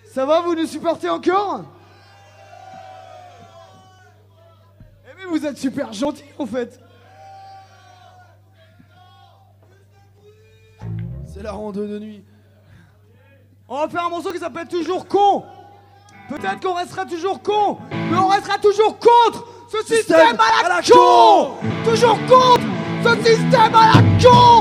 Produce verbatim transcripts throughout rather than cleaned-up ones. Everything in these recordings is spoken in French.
Ça va, vous nous supportez encore? Eh mais vous êtes super gentils en fait. C'est la rando de nuit. On va faire un morceau qui s'appelle Toujours con. Peut-être qu'on restera toujours con, mais on restera toujours contre ce système, système à la, à la con. con Toujours contre ce système à la con.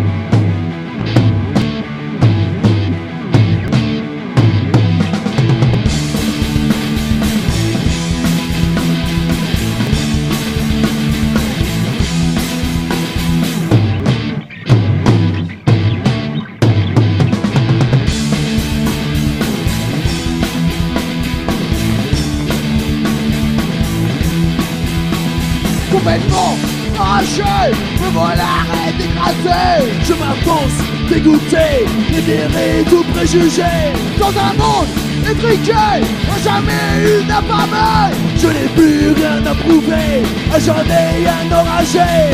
Complètement arraché, me voilà écrasé. Je m'avance, dégoûté, libéré tout préjugé. Dans un monde étriqué, jamais eu d'appâté. Je n'ai plus rien à prouver, à jamais un enragé.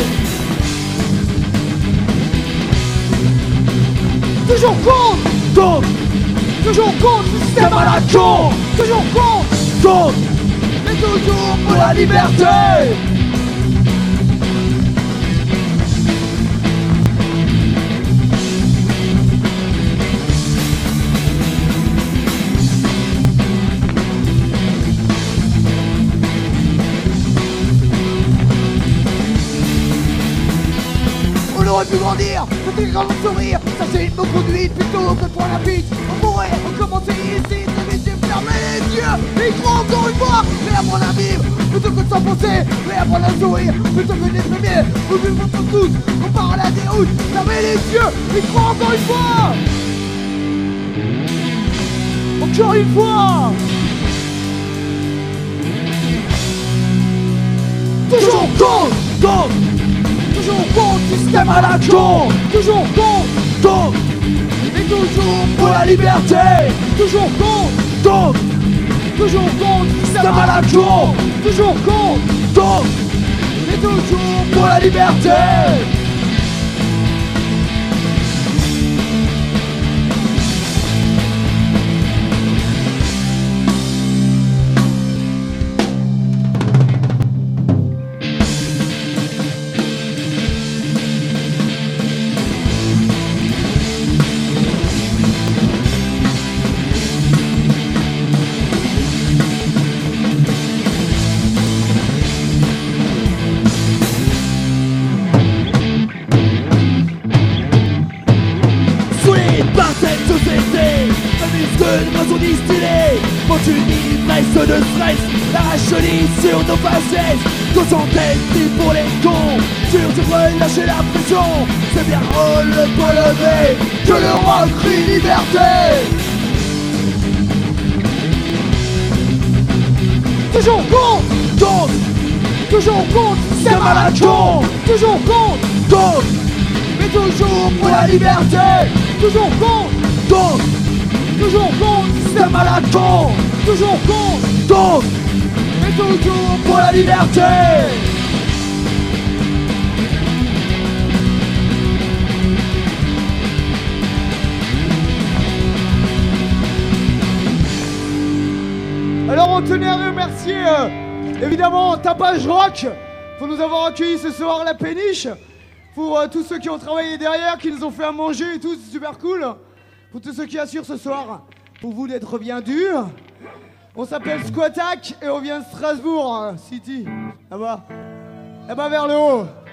Toujours contre, contre, toujours contre le système à la con. Toujours contre, contre, mais toujours pour la liberté. On aurait pu grandir, peut-être grand sourire. Ça c'est une bonne conduite plutôt que pour la bite. On pourrait recommencer ici, très vite j'ai fermé les yeux. Et croire encore une fois, mais apprendre à vivre plutôt que de s'enfoncer, mais apprendre à sourire plutôt que d'être premier. Vous vivez pour tous, on part à la déroute. Fermez les yeux, et croire encore une fois. Encore une fois. Toujours contre, contre, toujours contre le système à la con. Toujours contre, contre, et toujours pour la liberté. Toujours contre, contre, toujours contre le système à la con. Toujours contre, contre, et toujours pour la liberté. Par cette société, comme une poison distillée, quand une ivresse de stress arrache l'issue sur nos facettes. Concentrez-vous pour les cons, sur de relâcher la pression. C'est bien haut le poing levé que le roi crie liberté. toujours contre, Contre, toujours contre, c'est à la con. toujours contre, Contre, mais toujours pour la liberté. toujours contre, Contre, toujours contre, c'est à la con. toujours contre, Contre, mais toujours pour la liberté. Alors on tenait à remercier euh, évidemment Tapage Rock pour nous avoir accueillis ce soir à la péniche. Pour euh, tous ceux qui ont travaillé derrière, qui nous ont fait à manger et tout, c'est super cool. Pour tous ceux qui assurent ce soir, pour vous d'être bien durs. On s'appelle Squattack et on vient de Strasbourg, hein, City, là-bas. Là-bas vers le haut.